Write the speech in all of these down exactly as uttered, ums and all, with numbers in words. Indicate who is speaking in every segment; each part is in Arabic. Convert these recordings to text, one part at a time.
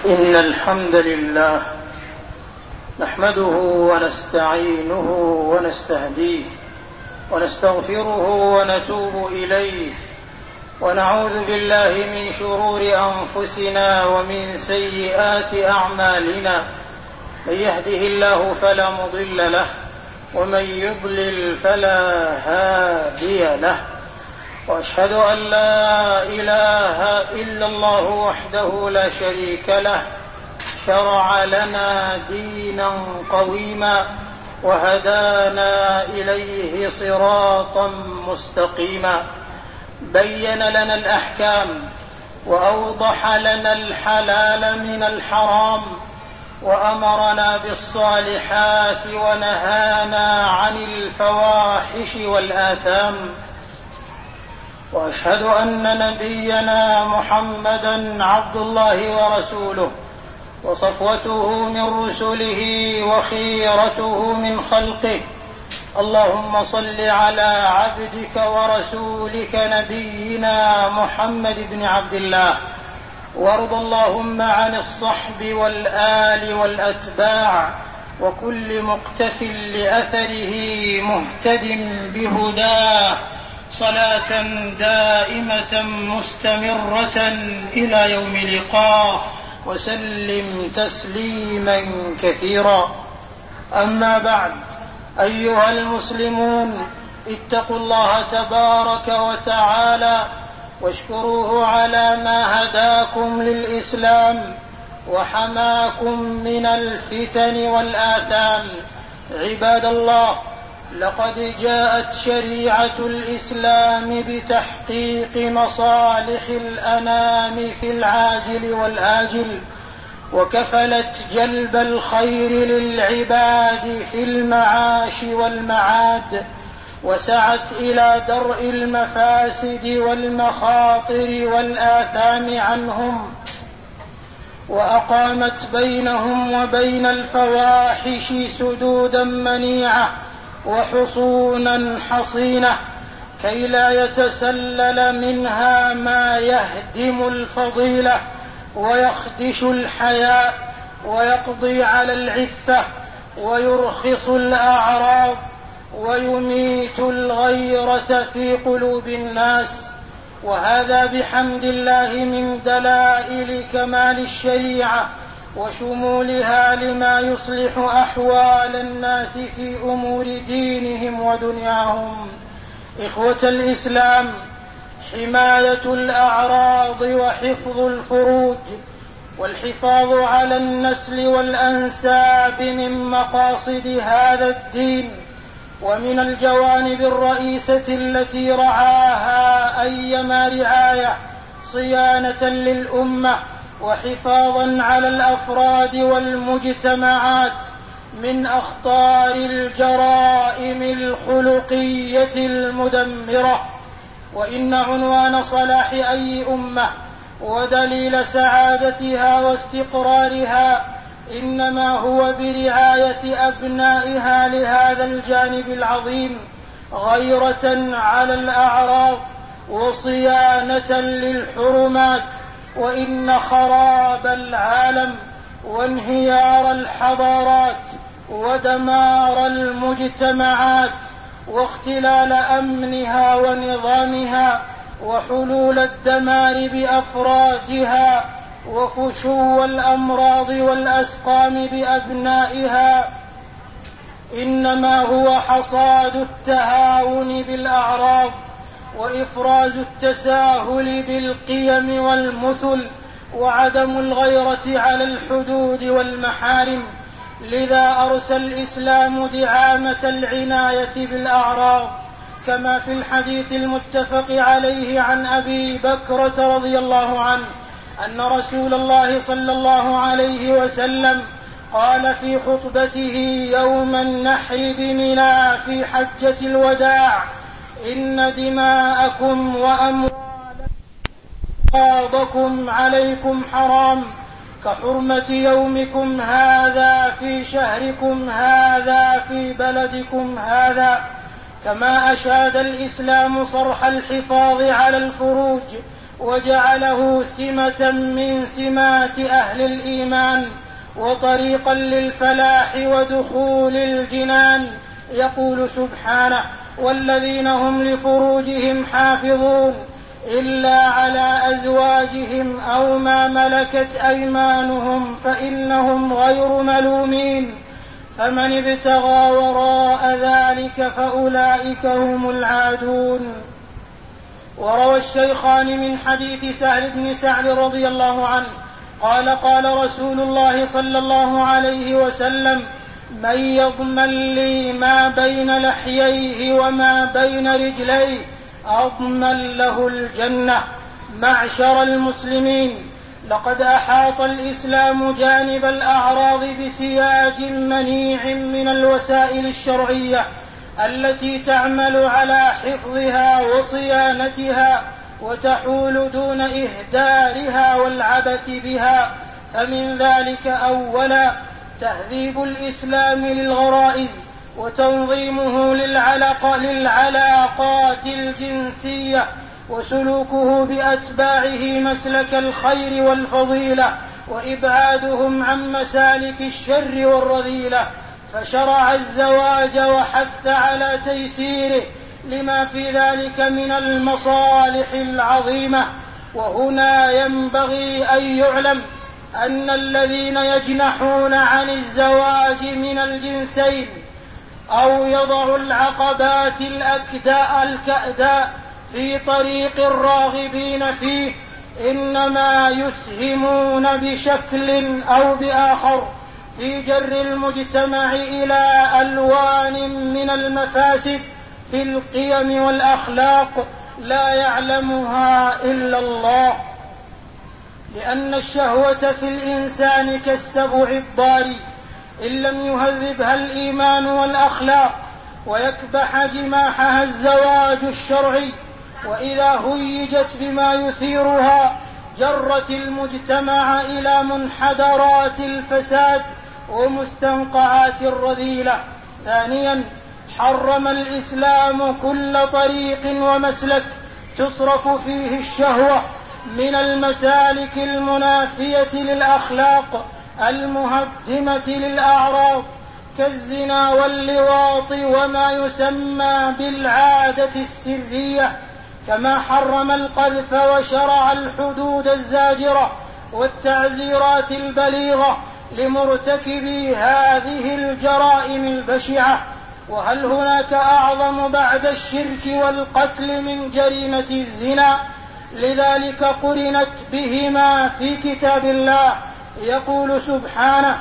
Speaker 1: إن الحمد لله نحمده ونستعينه ونستهديه ونستغفره ونتوب إليه ونعوذ بالله من شرور أنفسنا ومن سيئات أعمالنا. من يهده الله فلا مضل له ومن يضلل فلا هادي له، وأشهد أن لا إله إلا الله وحده لا شريك له، شرع لنا دينا قويما وهدانا إليه صراطا مستقيما، بين لنا الأحكام وأوضح لنا الحلال من الحرام، وأمرنا بالصالحات ونهانا عن الفواحش والآثام. وأشهد أن نبينا محمدًا عبد الله ورسوله وصفوته من رسله وخيرته من خلقه. اللهم صل على عبدك ورسولك نبينا محمد بن عبد الله، وارض اللهم عن الصحب والآل والأتباع وكل مقتف لأثره مهتد بهداه، صلاة دائمة مستمرة إلى يوم لقاه، وسلم تسليما كثيرا. أما بعد، أيها المسلمون، اتقوا الله تبارك وتعالى واشكروه على ما هداكم للإسلام وحماكم من الفتن والآثام. عباد الله، لقد جاءت شريعة الإسلام بتحقيق مصالح الأنام في العاجل والآجل، وكفلت جلب الخير للعباد في المعاش والمعاد، وسعت إلى درء المفاسد والمخاطر والآثام عنهم، وأقامت بينهم وبين الفواحش سدودا منيعة وحصونا حصينة، كي لا يتسلل منها ما يهدم الفضيلة ويخدش الحياء ويقضي على العفة ويرخص الأعراض ويميت الغيرة في قلوب الناس. وهذا بحمد الله من دلائل كمال الشريعة وشمولها لما يصلح أحوال الناس في أمور دينهم ودنياهم. إخوة الإسلام، حماية الأعراض وحفظ الفروج والحفاظ على النسل والأنساب من مقاصد هذا الدين، ومن الجوانب الرئيسة التي رعاها أيما رعاية صيانة للأمة وحفاظا على الأفراد والمجتمعات من أخطار الجرائم الخلقية المدمرة. وإن عنوان صلاح أي أمة ودليل سعادتها واستقرارها إنما هو برعاية أبنائها لهذا الجانب العظيم، غيرة على الأعراض وصيانة للحرمات. وإن خراب العالم وانهيار الحضارات ودمار المجتمعات واختلال أمنها ونظامها وحلول الدمار بأفرادها وفشو الأمراض والأسقام بأبنائها إنما هو حصاد التهاون بالأعراض وإفراز التساهل بالقيم والمثل وعدم الغيرة على الحدود والمحارم. لذا أرسل الإسلام دعامة العناية بالأعراض، كما في الحديث المتفق عليه عن أبي بكرة رضي الله عنه أن رسول الله صلى الله عليه وسلم قال في خطبته يوم النحر بمنى في حجة الوداع: إن دماءكم وأموالكم عليكم حرام كحرمة يومكم هذا في شهركم هذا في بلدكم هذا. كما أشاد الإسلام صرح الحفاظ على الفروج وجعله سمة من سمات أهل الإيمان وطريقا للفلاح ودخول الجنان. يقول سبحانه: والذين هم لفروجهم حافظون إلا على أزواجهم أو ما ملكت أيمانهم فإنهم غير ملومين، فمن ابتغى وراء ذلك فأولئك هم العادون. وروى الشيخان من حديث سهل بن سعد رضي الله عنه قال: قال رسول الله صلى الله عليه وسلم: من يضمن لي ما بين لحييه وما بين رجليه أضمن له الجنة. معشر المسلمين، لقد أحاط الإسلام جانب الأعراض بسياج منيع من الوسائل الشرعية التي تعمل على حفظها وصيانتها وتحول دون إهدارها والعبث بها. فمن ذلك أولا تهذيب الإسلام للغرائز وتنظيمه للعلاق للعلاقات الجنسية وسلوكه بأتباعه مسلك الخير والفضيلة وإبعادهم عن مسالك الشر والرذيلة، فشرع الزواج وحث على تيسيره لما في ذلك من المصالح العظيمة. وهنا ينبغي أن يعلم أن الذين يجنحون عن الزواج من الجنسين أو يضع العقبات الكأداء في طريق الراغبين فيه إنما يسهمون بشكل أو بآخر في جر المجتمع إلى ألوان من المفاسد في القيم والأخلاق لا يعلمها إلا الله، لأن الشهوة في الإنسان كالسبع الضاري إن لم يهذبها الإيمان والأخلاق ويكبح جماحها الزواج الشرعي، وإذا هيجت بما يثيرها جرت المجتمع إلى منحدرات الفساد ومستنقعات الرذيلة. ثانيا، حرم الإسلام كل طريق ومسلك تصرف فيه الشهوة من المسالك المنافية للأخلاق المهدمة للأعراض كالزنا واللواط وما يسمى بالعادة السرية، كما حرم القذف وشرع الحدود الزاجرة والتعزيرات البليغة لمرتكبي هذه الجرائم البشعة. وهل هناك أعظم بعد الشرك والقتل من جريمة الزنا؟ لذلك قرنت بهما في كتاب الله. يقول سبحانه: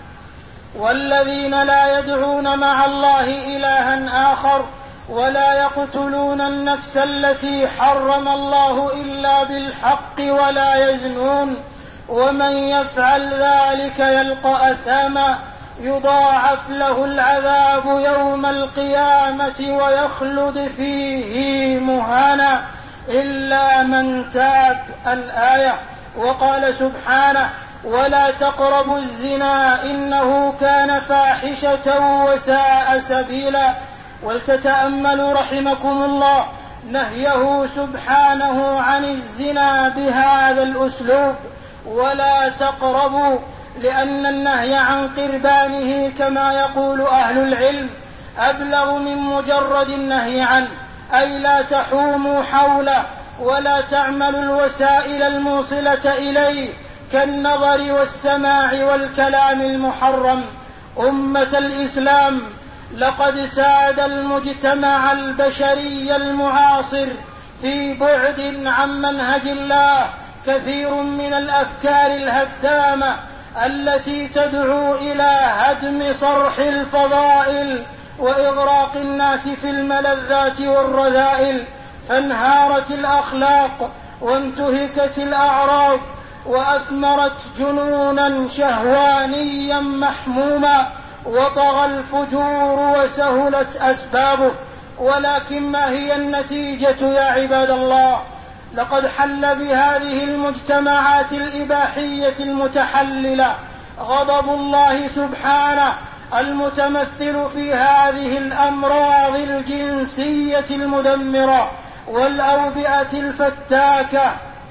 Speaker 1: والذين لا يدعون مع الله إلها آخر ولا يقتلون النفس التي حرم الله إلا بالحق ولا يزنون ومن يفعل ذلك يلقى أثاما يضاعف له العذاب يوم القيامة ويخلد فيه مهانا إلا من تاب. الآية. وقال سبحانه: ولا تقربوا الزنا إنه كان فاحشة وساء سبيلا. ولتتأملوا رحمكم الله نهيه سبحانه عن الزنا بهذا الأسلوب: ولا تقربوا، لأن النهي عن قربانه كما يقول أهل العلم أبلغ من مجرد النهي عنه، أي لا تحوموا حوله ولا تعملوا الوسائل الموصلة إليه كالنظر والسماع والكلام المحرم. أمة الإسلام، لقد ساد المجتمع البشري المعاصر في بعد عن منهج الله كثير من الأفكار الهدامة التي تدعو إلى هدم صرح الفضائل وإغراق الناس في الملذات والرذائل، فانهارت الأخلاق وانتهكت الأعراض وأثمرت جنونا شهوانيا محموما وطغى الفجور وسهلت أسبابه. ولكن ما هي النتيجة يا عباد الله؟ لقد حل بهذه المجتمعات الإباحية المتحللة غضب الله سبحانه المتمثل في هذه الأمراض الجنسية المدمرة والأوبئة الفتاكة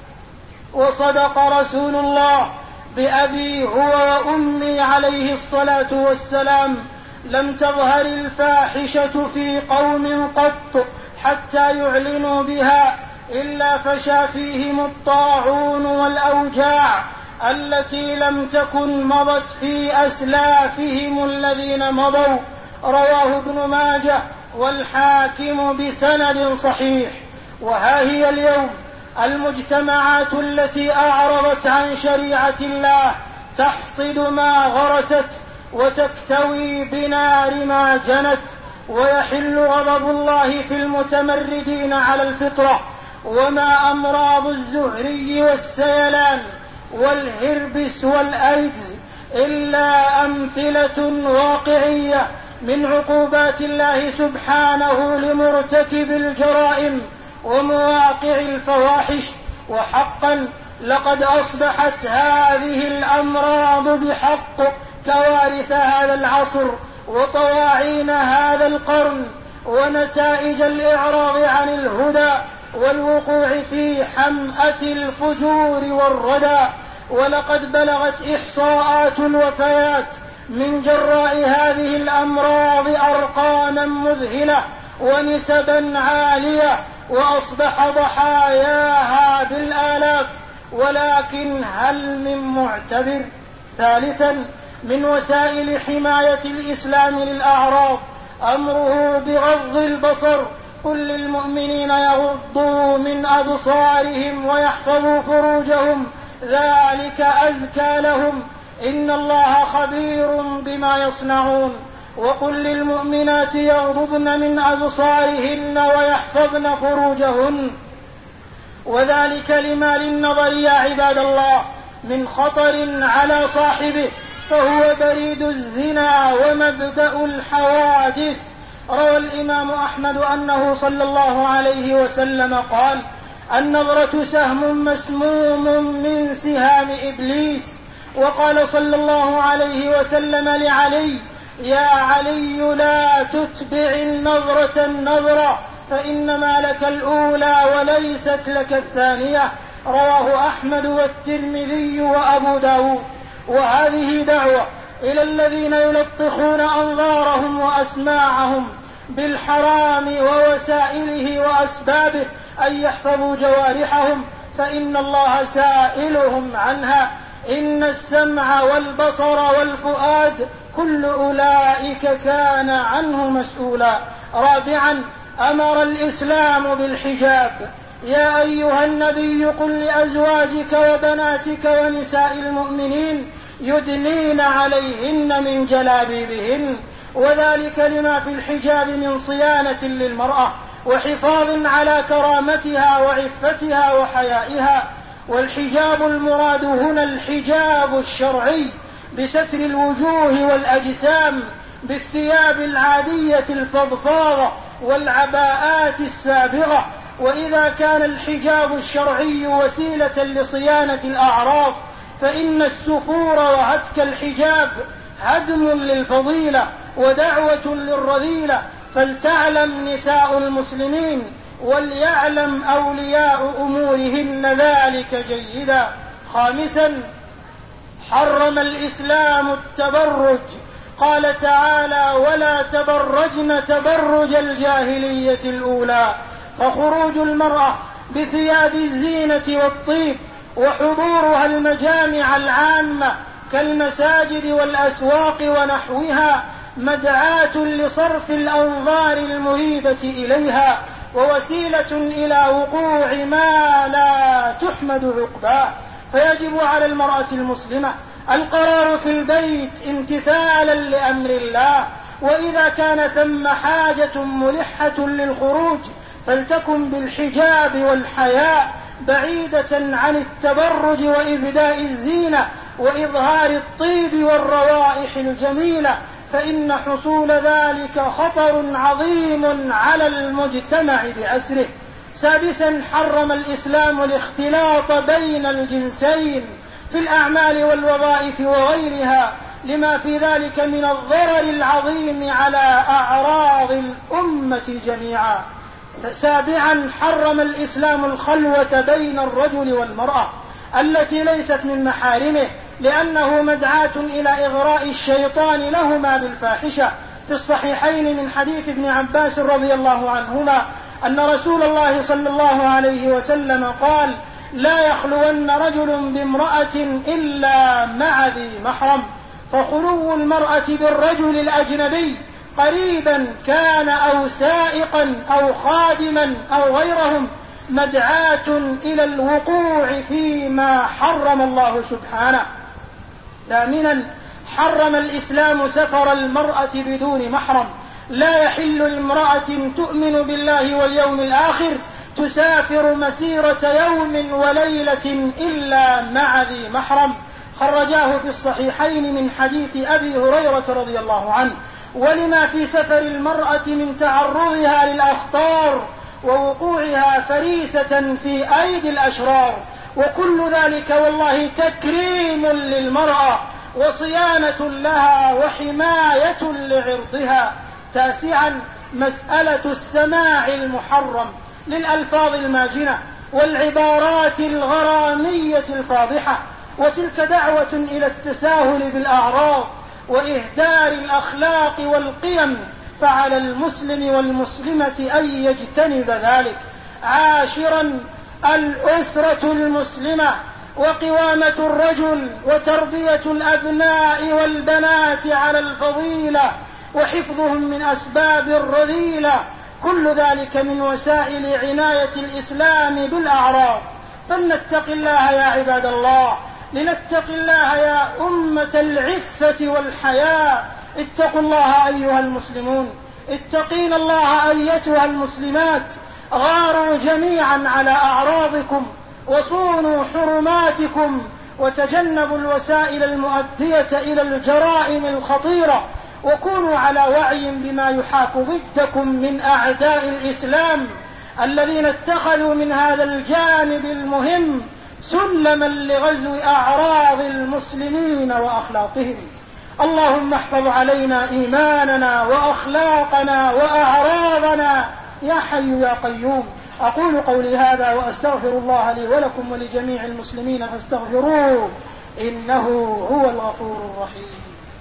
Speaker 1: وصدق رسول الله بأبي هو وأمي عليه الصلاة والسلام: لم تظهر الفاحشة في قوم قط حتى يعلنوا بها إلا فشى فيهم الطاعون والأوجاع التي لم تكن مضت في أسلافهم الذين مضوا. رواه ابن ماجه والحاكم بسند صحيح. وها هي اليوم المجتمعات التي أعرضت عن شريعة الله تحصد ما غرست وتكتوي بنار ما جنت، ويحل غضب الله في المتمردين على الفطرة. وما أمراض الزهري والسيلان والهربس والأيدز إلا أمثلة واقعية من عقوبات الله سبحانه لمرتكب الجرائم ومواقع الفواحش. وحقا لقد أصبحت هذه الأمراض بحق كوارث هذا العصر وطواعين هذا القرن ونتائج الإعراض عن الهدى والوقوع في حمأة الفجور والردى. ولقد بلغت إحصاءات الوفيات من جراء هذه الأمراض أرقاما مذهلة ونسبا عالية، وأصبح ضحاياها بالآلاف، ولكن هل من معتبر؟ ثالثا، من وسائل حماية الإسلام للأعراض أمره بغض البصر: قل للمؤمنين يغضوا من أبصارهم ويحفظوا فروجهم ذلك أزكى لهم إن الله خبير بما يصنعون. وقل للمؤمنات يغضضن من أبصارهن ويحفظن فروجهن، وذلك لما للنظر يا عباد الله من خطر على صاحبه، فهو بريد الزنا ومبدأ الحوادث. روى الإمام أحمد أنه صلى الله عليه وسلم قال: النظرة سهم مسموم من سهام إبليس. وقال صلى الله عليه وسلم لعلي: يا علي لا تتبع النظرة النظرة فإنما لك الأولى وليست لك الثانية. رواه أحمد والترمذي وأبو داود. وهذه دعوة إلى الذين يلطخون أنظارهم وأسماعهم بالحرام ووسائله وأسبابه أن يحفظوا جوارحهم، فإن الله سائلهم عنها: إن السمع والبصر والفؤاد كل أولئك كان عنه مسؤولا. رابعا، أمر الإسلام بالحجاب: يا أيها النبي قل لأزواجك وبناتك ونساء المؤمنين يدنين عليهن من جلابيبهن، وذلك لما في الحجاب من صيانة للمرأة وحفاظ على كرامتها وعفتها وحيائها. والحجاب المراد هنا الحجاب الشرعي بستر الوجوه والأجسام بالثياب العادية الفضفاضة والعباءات السابغة. وإذا كان الحجاب الشرعي وسيلة لصيانة الأعراض فإن السفور وهتك الحجاب هدم للفضيلة ودعوة للرذيلة، فلتعلم نساء المسلمين وليعلم أولياء أمورهن ذلك جيدا. خامسا، حرم الإسلام التبرج. قال تعالى: ولا تبرجن تبرج الجاهلية الأولى. فخروج المرأة بثياب الزينة والطيب وحضورها المجامع العامة كالمساجد والأسواق ونحوها مدعاة لصرف الأنظار المريبة إليها ووسيلة إلى وقوع ما لا تحمد عقباه. فيجب على المرأة المسلمة القرار في البيت امتثالا لأمر الله، وإذا كان ثم حاجة ملحة للخروج فلتكن بالحجاب والحياء بعيدة عن التبرج وإبداء الزينة وإظهار الطيب والروائح الجميلة، فإن حصول ذلك خطر عظيم على المجتمع بأسره. سادسا، حرم الإسلام الاختلاط بين الجنسين في الأعمال والوظائف وغيرها لما في ذلك من الضرر العظيم على أعراض الأمة جميعا. سابعا، حرم الإسلام الخلوة بين الرجل والمرأة التي ليست من محارمه، لأنه مدعاة إلى إغراء الشيطان لهما بالفاحشة. في الصحيحين من حديث ابن عباس رضي الله عنهما أن رسول الله صلى الله عليه وسلم قال: لا يخلون رجل بامرأة إلا مع ذي محرم. فخلو المرأة بالرجل الأجنبي قريبا كان أو سائقا أو خادما أو غيرهم مدعاة إلى الوقوع فيما حرم الله سبحانه. ثامنا: حرم الإسلام سفر المرأة بدون محرم. لا يحل لامرأة تؤمن بالله واليوم الآخر تسافر مسيرة يوم وليلة إلا مع ذي محرم. خرجاه في الصحيحين من حديث أبي هريرة رضي الله عنه. ولما في سفر المرأة من تعرضها للأخطار ووقوعها فريسة في أيدي الأشرار، وكل ذلك والله تكريم للمرأة وصيانة لها وحماية لعرضها. تاسعا: مسألة السماع المحرم للألفاظ الماجنة والعبارات الغرامية الفاضحة، وتلك دعوة إلى التساهل بالأعراض وإهدار الأخلاق والقيم، فعلى المسلم والمسلمة أن يجتنب ذلك. عاشرا: الأسرة المسلمة وقوامة الرجل وتربية الأبناء والبنات على الفضيلة وحفظهم من أسباب الرذيلة، كل ذلك من وسائل عناية الإسلام بالأعراض. فلنتق الله يا عباد الله، لنتق الله يا أمة العفة والحياء. اتقوا الله أيها المسلمون، اتقين الله أيتها المسلمات. غاروا جميعا على أعراضكم وصونوا حرماتكم، وتجنبوا الوسائل المؤدية إلى الجرائم الخطيرة، وكونوا على وعي بما يحاك ضدكم من أعداء الإسلام الذين اتخذوا من هذا الجانب المهم سلما لغزو أعراض المسلمين وأخلاقهم. اللهم احفظ علينا إيماننا وأخلاقنا وأعراضنا يا حي يا قيوم. أقول قولي هذا وأستغفر الله لي ولكم ولجميع المسلمين فاستغفروه إنه هو الغفور الرحيم.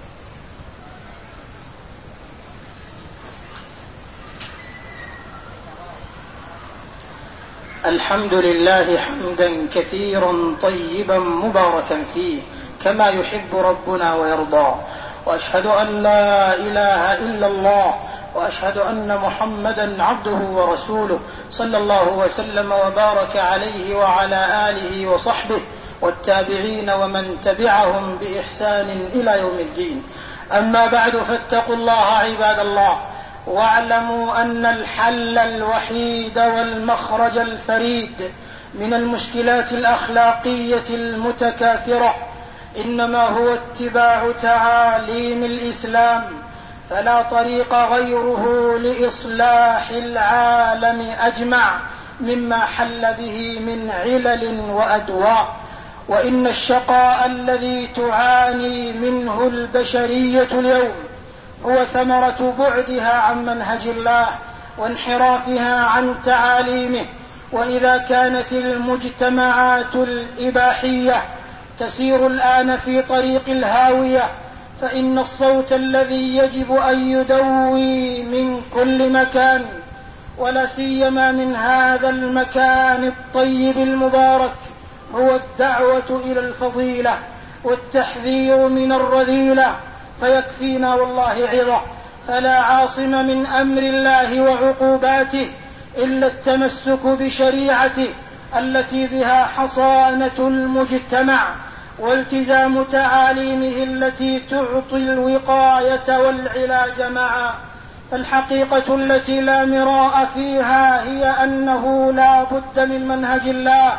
Speaker 1: الحمد لله حمدا كثيرا طيبا مباركا فيه كما يحب ربنا ويرضى، وأشهد أن لا إله إلا الله، وأشهد أن محمدا عبده ورسوله صلى الله وسلم وبارك عليه وعلى آله وصحبه والتابعين ومن تبعهم بإحسان إلى يوم الدين. أما بعد، فاتقوا الله عباد الله، واعلموا أن الحل الوحيد والمخرج الفريد من المشكلات الأخلاقية المتكاثرة إنما هو اتباع تعاليم الإسلام، فلا طريق غيره لإصلاح العالم أجمع مما حل به من علل وأدواء. وإن الشقاء الذي تعاني منه البشرية اليوم هو ثمرة بعدها عن منهج الله وانحرافها عن تعاليمه. وإذا كانت المجتمعات الإباحية تسير الآن في طريق الهاوية، فإن الصوت الذي يجب أن يدوي من كل مكان ولا سيما من هذا المكان الطيب المبارك هو الدعوة إلى الفضيلة والتحذير من الرذيلة. فيكفينا والله عظة، فلا عاصم من أمر الله وعقوباته إلا التمسك بشريعته التي بها حصانة المجتمع، والتزام تعاليمه التي تعطي الوقاية والعلاج معا. فالحقيقة التي لا مراء فيها هي أنه لا بد من منهج الله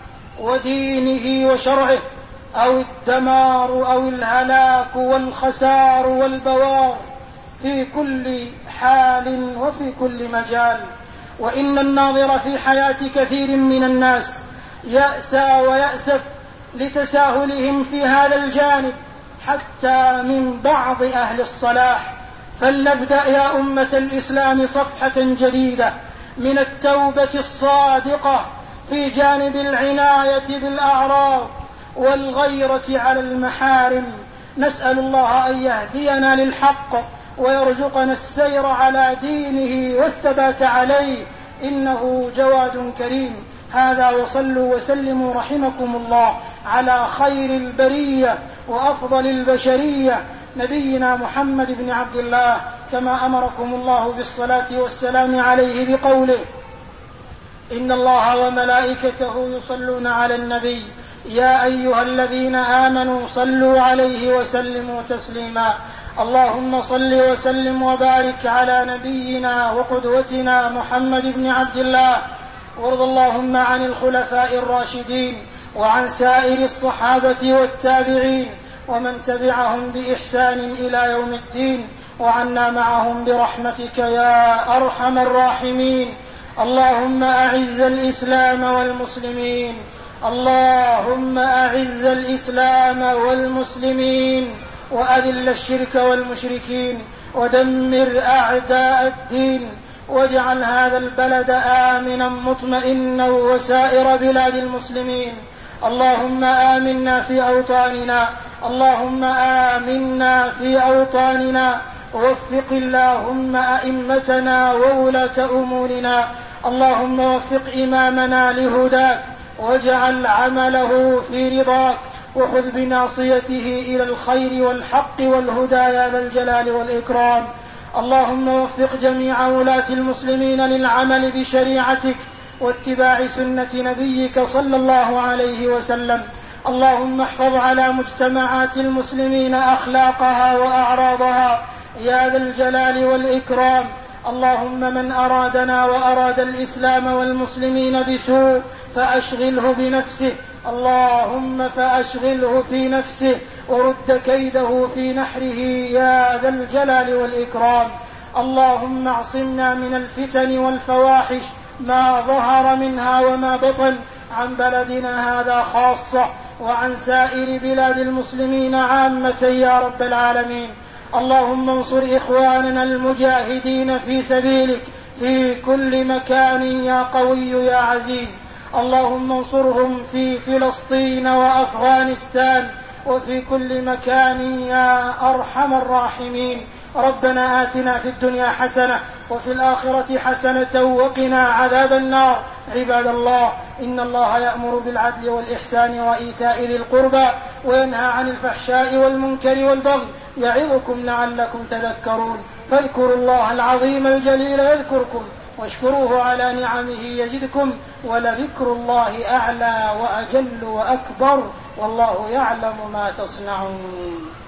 Speaker 1: ودينه وشرعه، أو الدمار أو الهلاك والخسار والبوار في كل حال وفي كل مجال. وإن الناظر في حياة كثير من الناس يأسى ويأسف لتساهلهم في هذا الجانب حتى من بعض أهل الصلاح. فلنبدأ يا أمة الإسلام صفحة جديدة من التوبة الصادقة في جانب العناية بالأعراض والغيرة على المحارم. نسأل الله أن يهدينا للحق ويرزقنا السير على دينه والثبات عليه، إنه جواد كريم. هذا وصلوا وسلموا رحمكم الله على خير البرية وأفضل البشرية نبينا محمد بن عبد الله، كما أمركم الله بالصلاة والسلام عليه بقوله: إن الله وملائكته يصلون على النبي يا أيها الذين آمنوا صلوا عليه وسلموا تسليما. اللهم صل وسلم وبارك على نبينا وقدوتنا محمد بن عبد الله، وارض اللهم عن الخلفاء الراشدين وعن سائر الصحابة والتابعين ومن تبعهم بإحسان إلى يوم الدين، وعنا معهم برحمتك يا أرحم الراحمين. اللهم أعز الإسلام والمسلمين، اللهم أعز الإسلام والمسلمين، وأذل الشرك والمشركين، ودمر أعداء الدين، واجعل هذا البلد آمنا مطمئنا وسائر بلاد المسلمين. اللهم آمنا في أوطاننا، اللهم آمنا في أوطاننا، ووفق اللهم أئمتنا وولاة أمورنا. اللهم وفق إمامنا لهداك، واجعل عمله في رضاك، وخذ بناصيته إلى الخير والحق والهدى يا ذا الجلال والإكرام. اللهم وفق جميع ولاة المسلمين للعمل بشريعتك واتباع سنة نبيك صلى الله عليه وسلم. اللهم احفظ على مجتمعات المسلمين أخلاقها وأعراضها يا ذا الجلال والإكرام. اللهم من أرادنا وأراد الإسلام والمسلمين بسوء فأشغله بنفسه، اللهم فأشغله في نفسه ورد كيده في نحره يا ذا الجلال والإكرام. اللهم اعصمنا من الفتن والفواحش ما ظهر منها وما بطن عن بلدنا هذا خاصة، وعن سائر بلاد المسلمين عامة يا رب العالمين. اللهم انصر إخواننا المجاهدين في سبيلك في كل مكان يا قوي يا عزيز. اللهم انصرهم في فلسطين وأفغانستان وفي كل مكان يا أرحم الراحمين. ربنا آتنا في الدنيا حسنة وفي الآخرة حسنة وقنا عذاب النار. عباد الله، إن الله يأمر بالعدل والإحسان وإيتاء ذي القربى وينهى عن الفحشاء والمنكر والبغي يعظكم لعلكم تذكرون. فاذكروا الله العظيم الجليل يذكركم، واشكروه على نعمه يزدكم، ولذكر الله أعلى وأجل وأكبر، والله يعلم ما تصنعون.